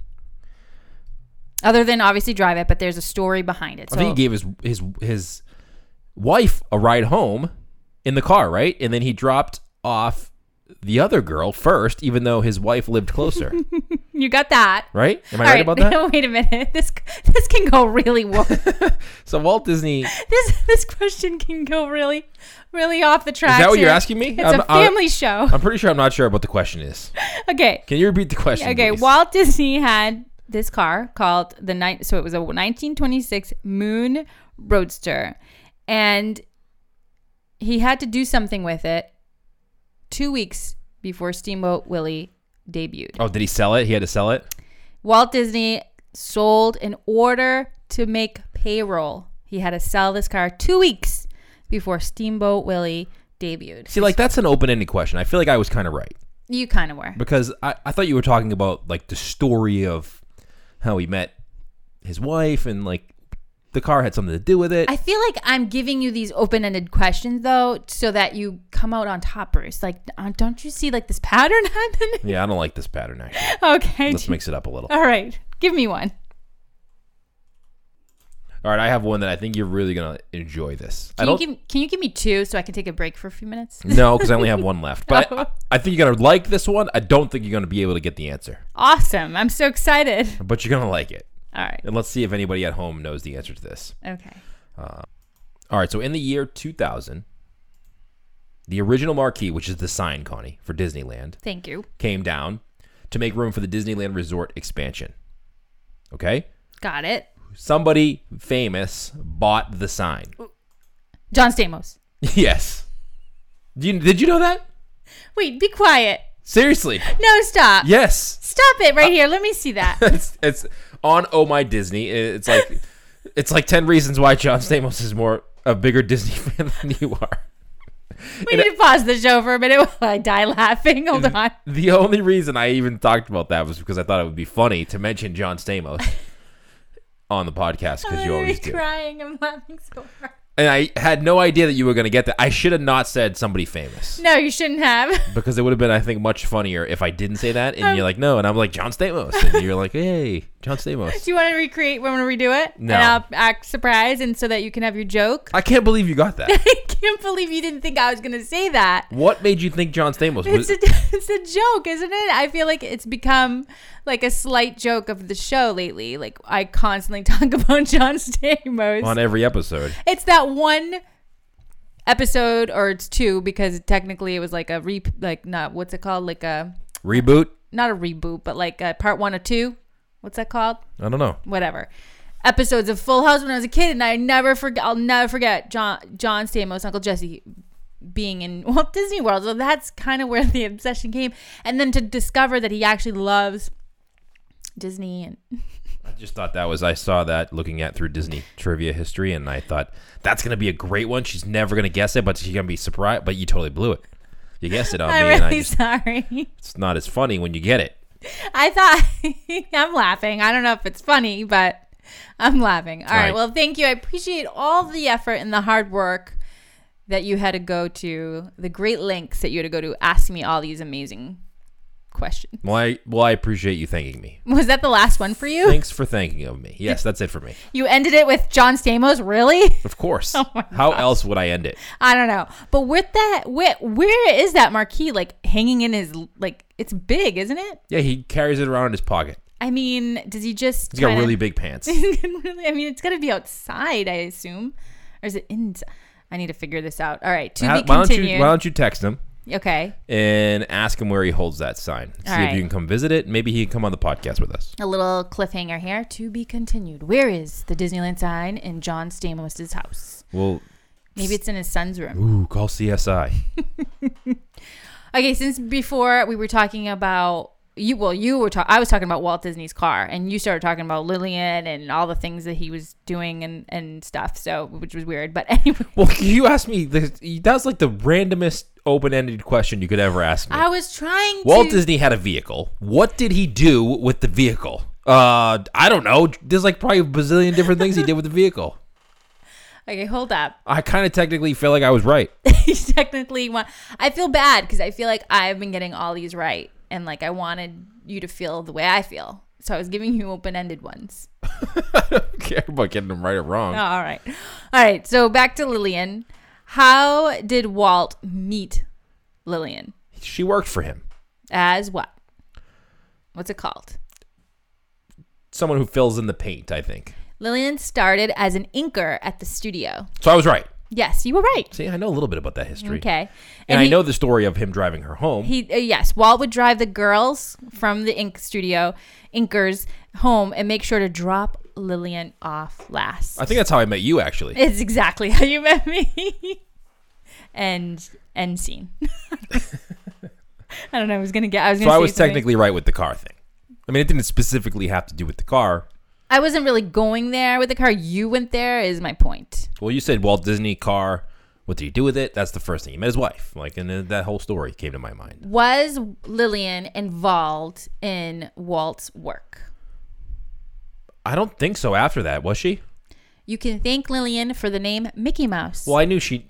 Speaker 3: Other than obviously drive it, but there's a story behind it. So,
Speaker 4: I think he gave his his his wife a ride home in the car, right? And then he dropped off the other girl first, even though his wife lived closer.
Speaker 3: You got that.
Speaker 4: Right? Am I
Speaker 3: All
Speaker 4: right, about that?
Speaker 3: Wait a minute. This this can go really well.
Speaker 4: So Walt Disney.
Speaker 3: This this question can go really, really off the track.
Speaker 4: Is that what you're asking me?
Speaker 3: It's
Speaker 4: I'm,
Speaker 3: a family
Speaker 4: I'm,
Speaker 3: show.
Speaker 4: I'm pretty sure I'm not sure what the question is.
Speaker 3: Okay.
Speaker 4: Can you repeat the question?
Speaker 3: Okay.
Speaker 4: Please?
Speaker 3: Walt Disney had this car called the night. So it was a nineteen twenty-six Moon Roadster, and he had to do something with it two weeks before Steamboat Willie debuted.
Speaker 4: Oh, did he sell it? He had to sell it?
Speaker 3: Walt Disney sold in order to make payroll. He had to sell this car two weeks before Steamboat Willie debuted.
Speaker 4: See, like, that's an open-ended question. I feel like I was kind of right.
Speaker 3: You kind of were.
Speaker 4: Because I, I thought you were talking about, like, the story of how he met his wife and, like, the car had something to do with it.
Speaker 3: I feel like I'm giving you these open-ended questions, though, so that you come out on top, Bruce. Like, uh, don't you see, like, this pattern happening?
Speaker 4: Yeah, I don't like this pattern, actually.
Speaker 3: Okay.
Speaker 4: Let's mix it up a little.
Speaker 3: All right. Give me one.
Speaker 4: All right, I have one that I think you're really going to enjoy this.
Speaker 3: Can
Speaker 4: I
Speaker 3: you,
Speaker 4: don't,
Speaker 3: give, can you give me two so I can take a break for a few minutes?
Speaker 4: No, because I only have one left. But I, I think you're going to like this one. I don't think you're going to be able to get the answer.
Speaker 3: Awesome. I'm so excited.
Speaker 4: But you're going to like it.
Speaker 3: All right.
Speaker 4: And let's see if anybody at home knows the answer to this.
Speaker 3: Okay.
Speaker 4: Uh, all right, so in the year two thousand, the original marquee, which is the sign, Connie, for Disneyland,
Speaker 3: Thank you.
Speaker 4: came down to make room for the Disneyland Resort expansion. Okay?
Speaker 3: Got it.
Speaker 4: Somebody famous bought the sign.
Speaker 3: John Stamos.
Speaker 4: Yes. Did you, did you know that?
Speaker 3: Wait, be quiet.
Speaker 4: Seriously.
Speaker 3: No, stop.
Speaker 4: Yes.
Speaker 3: Stop it right here. Let me see that.
Speaker 4: it's, it's on Oh My Disney. It's like it's like ten reasons why John Stamos is more a bigger Disney fan than you are.
Speaker 3: We
Speaker 4: And
Speaker 3: need to pause the show for a minute while I die laughing. Hold on.
Speaker 4: The only reason I even talked about that was because I thought it would be funny to mention John Stamos on the podcast, because you
Speaker 3: I'm
Speaker 4: always do.
Speaker 3: crying. I'm laughing so hard.
Speaker 4: And I had no idea that you were going to get that. I should have not said somebody famous,
Speaker 3: No, you shouldn't have.
Speaker 4: because it would have been, I think, much funnier if I didn't say that. And
Speaker 3: Um,
Speaker 4: you're like, no. And I'm like, John Stamos. And you're like, hey, John Stamos.
Speaker 3: Do you want to recreate? Want to redo it?
Speaker 4: No.
Speaker 3: And I'll act surprised, and so that you can have your joke.
Speaker 4: I can't believe you got that.
Speaker 3: I can't believe you didn't think I was going to say that.
Speaker 4: What made you think John Stamos was?
Speaker 3: It's a, it's a joke, isn't it? I feel like it's become like a slight joke of the show lately. Like, I constantly talk about John Stamos.
Speaker 4: On every episode.
Speaker 3: It's that one episode, or it's two, because technically it was like a re like not what's it called like a
Speaker 4: Reboot?
Speaker 3: not a reboot, but like a part one or two. What's that called?
Speaker 4: I don't know.
Speaker 3: Whatever. Episodes of Full House when I was a kid, and I never forget. I'll never forget John John Stamos, Uncle Jesse, being in Walt Disney World. So that's kind of where the obsession came, and then to discover that he actually loves Disney. And
Speaker 4: I just thought that was, I saw that looking at through Disney trivia history, and I thought that's going to be a great one. She's never going to guess it, but she's going to be surprised. But you totally blew it. You guessed it on
Speaker 3: I'm
Speaker 4: me. and I
Speaker 3: really
Speaker 4: just,
Speaker 3: sorry.
Speaker 4: it's not as funny when you get it.
Speaker 3: I thought I'm laughing. I don't know if it's funny, but I'm laughing. All
Speaker 4: All
Speaker 3: right.
Speaker 4: right.
Speaker 3: Well, thank you. I appreciate all the effort and the hard work that you had to go to, the great lengths that you had to go to ask me all these amazing questions.
Speaker 4: Well, I, well, I appreciate you thanking me.
Speaker 3: Was that the last one for you?
Speaker 4: Thanks for thanking of me. Yes, that's it for me.
Speaker 3: You ended it with John Stamos, really?
Speaker 4: Of course.
Speaker 3: Oh my
Speaker 4: How
Speaker 3: gosh.
Speaker 4: else would I end it?
Speaker 3: I don't know. But with that, where, where is that marquee, like, hanging in his, like, it's big, isn't it?
Speaker 4: Yeah, he carries it around in his pocket.
Speaker 3: I mean, does he just
Speaker 4: He's got
Speaker 3: kinda-
Speaker 4: really big pants.
Speaker 3: really, I mean, it's got to be outside, I assume. Or is it inside? I need to figure this out. All right, to
Speaker 4: How-
Speaker 3: be
Speaker 4: why don't
Speaker 3: continued.
Speaker 4: you Why don't you text him
Speaker 3: Okay.
Speaker 4: and ask him where he holds that sign? See
Speaker 3: All
Speaker 4: if
Speaker 3: right.
Speaker 4: you can come visit it. Maybe he can come on the podcast with us.
Speaker 3: A little cliffhanger here. To be continued. Where is the Disneyland sign in John Stamos' house?
Speaker 4: Well,
Speaker 3: Maybe it's in his son's room.
Speaker 4: ooh, call C S I.
Speaker 3: Okay, since before we were talking about you, well, you were talking. I was talking about Walt Disney's car, and you started talking about Lillian and all the things that he was doing and, and stuff. So, which was weird. But anyway,
Speaker 4: Well, you asked me. This, that was like the randomest open-ended question you could ever ask me.
Speaker 3: I was trying
Speaker 4: Walt
Speaker 3: to.
Speaker 4: Disney had a vehicle. What did he do with the vehicle? Uh, I don't know. There's like probably a bazillion different things he did with the vehicle.
Speaker 3: Okay, hold up.
Speaker 4: I kind of technically feel like I was right.
Speaker 3: You technically want. I feel bad because I feel like I've been getting all these right, and like I wanted you to feel the way I feel. So I was giving you open-ended ones.
Speaker 4: I don't care about getting them right or wrong.
Speaker 3: Oh, all right. All right. So back to Lillian. How did Walt meet Lillian?
Speaker 4: She worked for him.
Speaker 3: As what? What's it called?
Speaker 4: Someone who fills in the paint, I think.
Speaker 3: Lillian started as an inker at the studio.
Speaker 4: So I was right.
Speaker 3: Yes, you were right.
Speaker 4: See, I know a little bit about that history.
Speaker 3: Okay.
Speaker 4: And, I
Speaker 3: he-
Speaker 4: know the story of him driving her home.
Speaker 3: He uh, yes, Walt would drive the girls from the ink studio, inkers, home and make sure to drop Lillian off last.
Speaker 4: I think that's how I met you, actually.
Speaker 3: It's exactly how you met me. and end scene. I don't know. I was gonna get. I was
Speaker 4: So
Speaker 3: gonna.
Speaker 4: I
Speaker 3: say
Speaker 4: was
Speaker 3: something.
Speaker 4: technically right with the car thing. I mean, it didn't specifically have to do with the car.
Speaker 3: I wasn't really going there with the car. You went there. Is my point.
Speaker 4: Well, you said Walt Disney car. What did he do with it? That's the first thing. He met his wife. Like, and then that whole story came to my mind.
Speaker 3: Was Lillian involved in Walt's work?
Speaker 4: I don't think so after that, was she?
Speaker 3: You can thank Lillian for the name Mickey Mouse.
Speaker 4: Well, I knew she...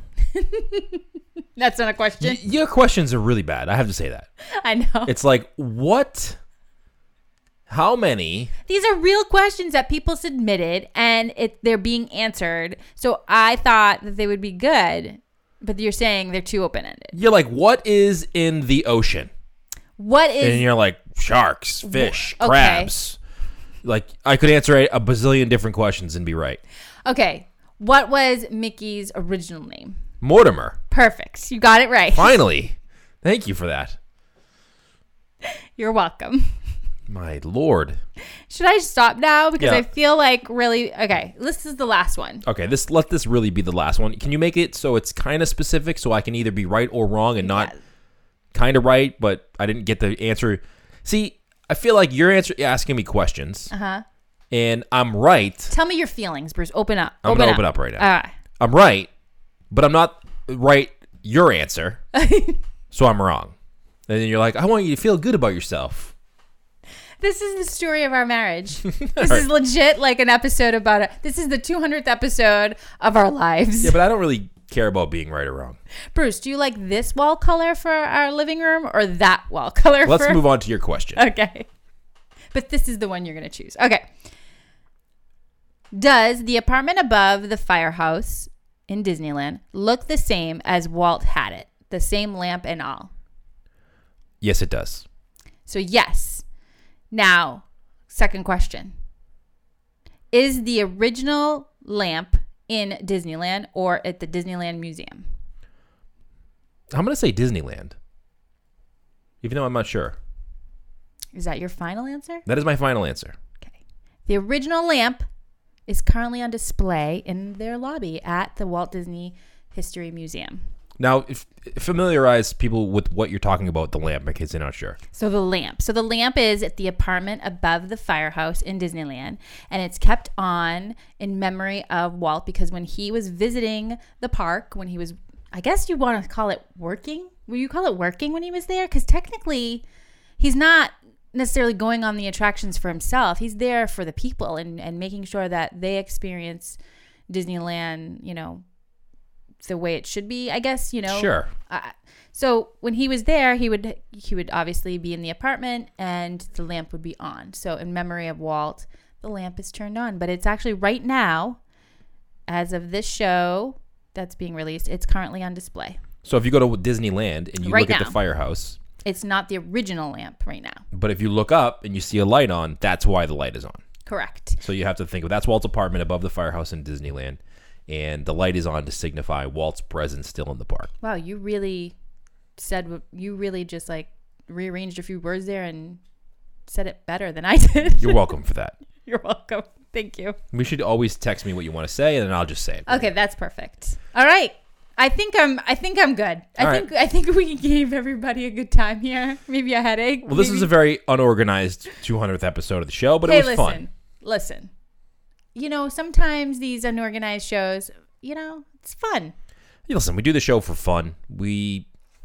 Speaker 3: That's not a question.
Speaker 4: Y- your questions are really bad. I have to say that.
Speaker 3: I know.
Speaker 4: It's like, what? How many?
Speaker 3: These are real questions that people submitted, and it they're being answered. So I thought that they would be good, but you're saying they're too open-ended.
Speaker 4: You're like, what is in the ocean?
Speaker 3: What is...
Speaker 4: And you're like, sharks, fish,
Speaker 3: Okay.
Speaker 4: crabs. Like, I could answer a, a bazillion different questions and be right.
Speaker 3: Okay. What was Mickey's original name?
Speaker 4: Mortimer.
Speaker 3: Perfect. You got it right.
Speaker 4: Finally. Thank you for that.
Speaker 3: You're welcome.
Speaker 4: My Lord.
Speaker 3: Should I stop now? Because
Speaker 4: Yeah.
Speaker 3: I feel like really... Okay. This is the last one.
Speaker 4: Okay, this let this really be the last one. Can you make it so it's kind of specific so I can either be right or wrong and not
Speaker 3: Yeah.
Speaker 4: kind of right, but I didn't get the answer? See, I feel like you're answer, asking me questions,
Speaker 3: Uh-huh.
Speaker 4: and I'm right.
Speaker 3: Tell me your feelings, Bruce. Open up.
Speaker 4: I'm going to open up right now.
Speaker 3: All right.
Speaker 4: I'm right, but I'm not right your answer, so I'm wrong. And then you're like, I want you to feel good about yourself.
Speaker 3: This is the story of our marriage. This
Speaker 4: right.
Speaker 3: is legit like an episode about it. This is the two hundredth episode of our lives.
Speaker 4: Yeah, but I don't really care about being right or wrong.
Speaker 3: Bruce, do you like this wall color for our living room or that wall color?
Speaker 4: Let's
Speaker 3: for...
Speaker 4: move on to your question.
Speaker 3: Okay. But this is the one you're going to choose. Okay. Does the apartment above the firehouse in Disneyland look the same as Walt had it? The same lamp and all?
Speaker 4: Yes, it does.
Speaker 3: So yes. Now, second question. Is the original lamp in Disneyland or at the Disneyland Museum?
Speaker 4: I'm going to say Disneyland, even though I'm not sure.
Speaker 3: Is that your final answer?
Speaker 4: That is my final answer.
Speaker 3: Okay. The original lamp is currently on display in their lobby at the Walt Disney History Museum.
Speaker 4: Now, if, familiarize people with what you're talking about, the lamp, in case they're not sure.
Speaker 3: So the lamp. So the lamp is at the apartment above the firehouse in Disneyland, and it's kept on in memory of Walt because when he was visiting the park, when he was, I guess you want to call it working? Will you call it working when he was there? Because technically, he's not necessarily going on the attractions for himself. He's there for the people and, and making sure that they experience Disneyland, you know, the way it should be, I guess, you know.
Speaker 4: Sure.
Speaker 3: Uh, So when he was there, he would he would obviously be in the apartment and the lamp would be on. So in memory of Walt, the lamp is turned on. But it's actually right now, as of this show that's being released, it's currently on display.
Speaker 4: So if you go to Disneyland and you
Speaker 3: Right
Speaker 4: look at
Speaker 3: now.
Speaker 4: the firehouse,
Speaker 3: It's not the original lamp right now.
Speaker 4: but if you look up and you see a light on, that's why the light is on.
Speaker 3: Correct.
Speaker 4: So you have to think of that's Walt's apartment above the firehouse in Disneyland, and the light is on to signify Walt's presence still in the park.
Speaker 3: Wow, you really said what you really just like rearranged a few words there and said it better than I did.
Speaker 4: You're welcome for that.
Speaker 3: You're welcome. Thank you.
Speaker 4: We should always text me what you want to say, and then I'll just say it.
Speaker 3: Okay, that's perfect. All right. I think I'm I think I'm good. I
Speaker 4: All
Speaker 3: think
Speaker 4: right.
Speaker 3: I think we gave everybody a good time here. Maybe a headache.
Speaker 4: Well, this
Speaker 3: Maybe-
Speaker 4: is a very unorganized two hundredth episode of the show, but
Speaker 3: hey,
Speaker 4: it was
Speaker 3: listen,
Speaker 4: fun.
Speaker 3: Listen. You know, sometimes these unorganized shows, you know, it's fun.
Speaker 4: Hey, listen, we do the show for fun. We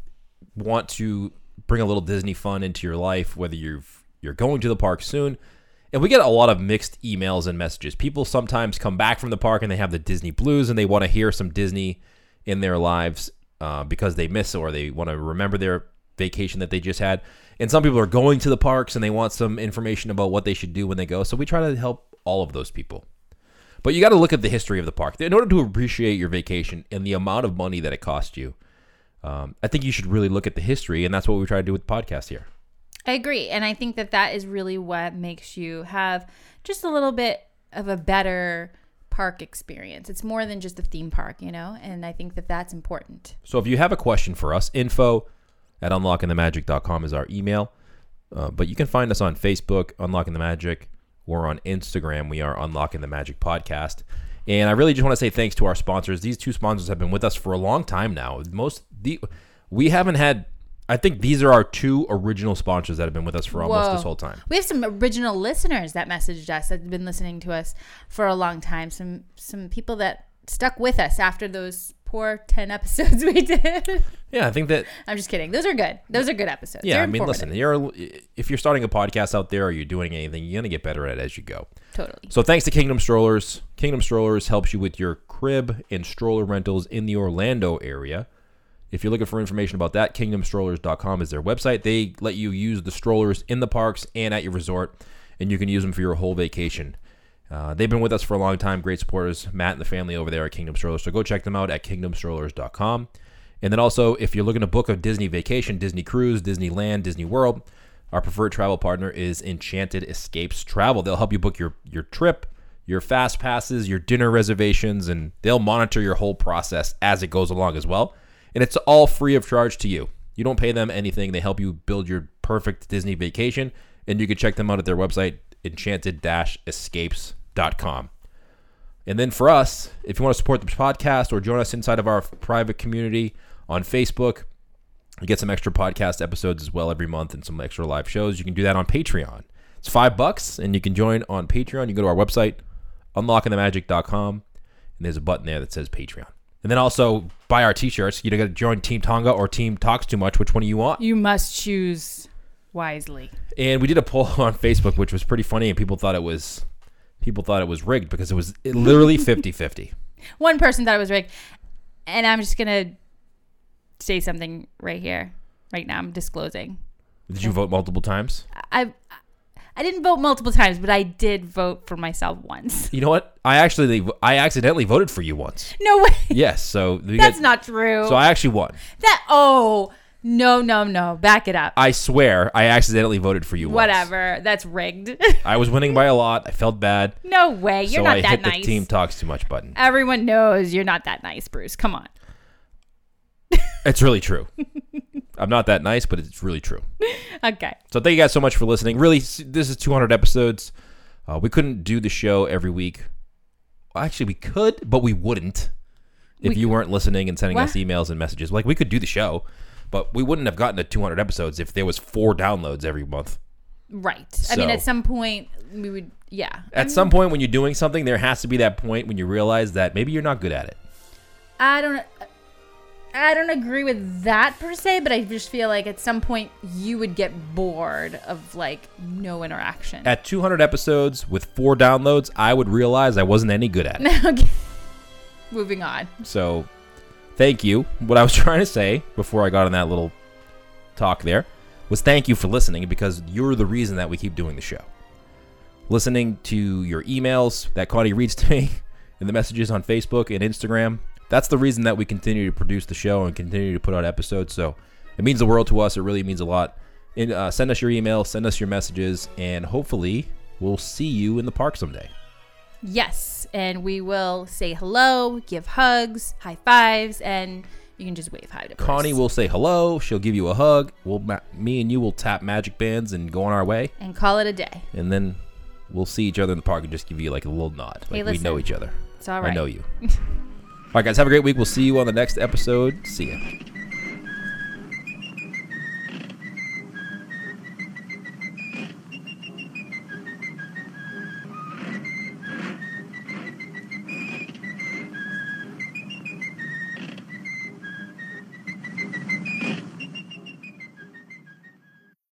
Speaker 4: want to bring a little Disney fun into your life, whether you're you're going to the park soon. And we get a lot of mixed emails and messages. People sometimes come back from the park and they have the Disney blues and they want to hear some Disney in their lives uh, because they miss or they want to remember their vacation that they just had. And some people are going to the parks and they want some information about what they should do when they go. So we try to help all of those people. But you got to look at the history of the park. In order to appreciate your vacation and the amount of money that it cost you, um, I think you should really look at the history, and that's what we try to do with the podcast here.
Speaker 3: I agree. And I think that that is really what makes you have just a little bit of a better park experience. It's more than just a theme park, you know? And I think that that's important.
Speaker 4: So if you have a question for us, info at unlocking the magic dot com is our email. Uh, but you can find us on Facebook, Unlocking the Magic, or on Instagram. We are Unlocking the Magic Podcast. And I really just want to say thanks to our sponsors. These two sponsors have been with us for a long time now. Most the we haven't had, I think these are our two original sponsors that have been with us for almost
Speaker 3: Whoa.
Speaker 4: this whole time.
Speaker 3: We have some original listeners that messaged us that have been listening to us for a long time. Some some people that stuck with us after those poor ten episodes we did.
Speaker 4: Yeah, I think that
Speaker 3: I'm just kidding. Those are good. Those are good episodes.
Speaker 4: Yeah,
Speaker 3: They're
Speaker 4: I mean,
Speaker 3: informative.
Speaker 4: listen, you're if you're starting a podcast out there or you're doing anything, you're gonna get better at it as you go.
Speaker 3: Totally.
Speaker 4: So thanks to Kingdom Strollers. Kingdom Strollers helps you with your crib and stroller rentals in the Orlando area. If you're looking for information about that, kingdom strollers dot com is their website. They let you use the strollers in the parks and at your resort, and you can use them for your whole vacation. Uh, they've been with us for a long time. Great supporters. Matt and the family over there at Kingdom Strollers. So go check them out at kingdom strollers dot com. And then also, if you're looking to book a Disney vacation, Disney Cruise, Disneyland, Disney World, our preferred travel partner is Enchanted Escapes Travel. They'll help you book your, your trip, your fast passes, your dinner reservations, and they'll monitor your whole process as it goes along as well. And it's all free of charge to you. You don't pay them anything. They help you build your perfect Disney vacation, and you can check them out at their website, enchanted dash escapes dot com. And then for us, if you want to support the podcast or join us inside of our private community on Facebook, you get some extra podcast episodes as well every month and some extra live shows. You can do that on Patreon. It's five bucks, and you can join on Patreon. You go to our website, unlocking the magic dot com, and there's a button there that says Patreon. And then also buy our t-shirts. You got to join Team Tonga or Team Talks Too Much. Which one do you want?
Speaker 3: You must choose wisely.
Speaker 4: And we did a poll on Facebook, which was pretty funny, and people thought it was people thought it was rigged because it was literally fifty-fifty.
Speaker 3: One person thought it was rigged, and I'm just gonna say something right here, right now. I'm disclosing.
Speaker 4: Did you vote multiple times?
Speaker 3: I I didn't vote multiple times, but I did vote for myself once.
Speaker 4: You know what? I actually I accidentally voted for you once.
Speaker 3: No way.
Speaker 4: Yes, so we
Speaker 3: That's
Speaker 4: got-
Speaker 3: not true.
Speaker 4: So I actually won.
Speaker 3: that oh no no no back it up.
Speaker 4: I swear I accidentally voted for you once.
Speaker 3: Whatever. That's rigged.
Speaker 4: I was winning by a lot. I felt bad.
Speaker 3: No way. You're
Speaker 4: so
Speaker 3: not
Speaker 4: I
Speaker 3: that
Speaker 4: hit
Speaker 3: nice.
Speaker 4: the Team Talks Too Much button.
Speaker 3: Everyone knows you're not that nice, Bruce. Come on.
Speaker 4: It's really true. I'm not that nice, but it's really true.
Speaker 3: Okay.
Speaker 4: So thank you guys so much for listening. Really, this is two hundred episodes. Uh, we couldn't do the show every week. Well, actually, we could, but we wouldn't if
Speaker 3: We
Speaker 4: you weren't listening and sending
Speaker 3: What?
Speaker 4: us emails and messages. Like, we could do the show, but we wouldn't have gotten to two hundred episodes if there was four downloads every month.
Speaker 3: Right. I mean,
Speaker 4: So-
Speaker 3: at some point we would. Yeah.
Speaker 4: At some point when you're doing something, there has to be that point when you realize that maybe you're not good at it.
Speaker 3: I don't. I don't agree with that per se, but I just feel like at some point you would get bored of like no interaction.
Speaker 4: At two hundred episodes with four downloads, I would realize I wasn't any good at it.
Speaker 3: Okay. Moving on.
Speaker 4: So thank you. What I was trying to say before I got on that little talk there was thank you for listening, because you're the reason that we keep doing the show. Listening to your emails that Connie reads to me and the messages on Facebook and Instagram, that's the reason that we continue to produce the show and continue to put out episodes. So it means the world to us. It really means a lot. And, uh, send us your email, send us your messages, and hopefully we'll see you in the park someday.
Speaker 3: Yes, and we will say hello, give hugs, high fives, and you can just wave hi to
Speaker 4: Connie
Speaker 3: Bruce.
Speaker 4: will say hello. She'll give you a hug. We'll, ma- me and you will tap magic bands and go on our way.
Speaker 3: And call it a day.
Speaker 4: And then we'll see each other in the park and just give you like a little nod. Like
Speaker 3: Hey,
Speaker 4: we
Speaker 3: listen.
Speaker 4: know each other.
Speaker 3: It's all right.
Speaker 4: I know you. All right, guys, have a great week. We'll see you on the next episode. See ya.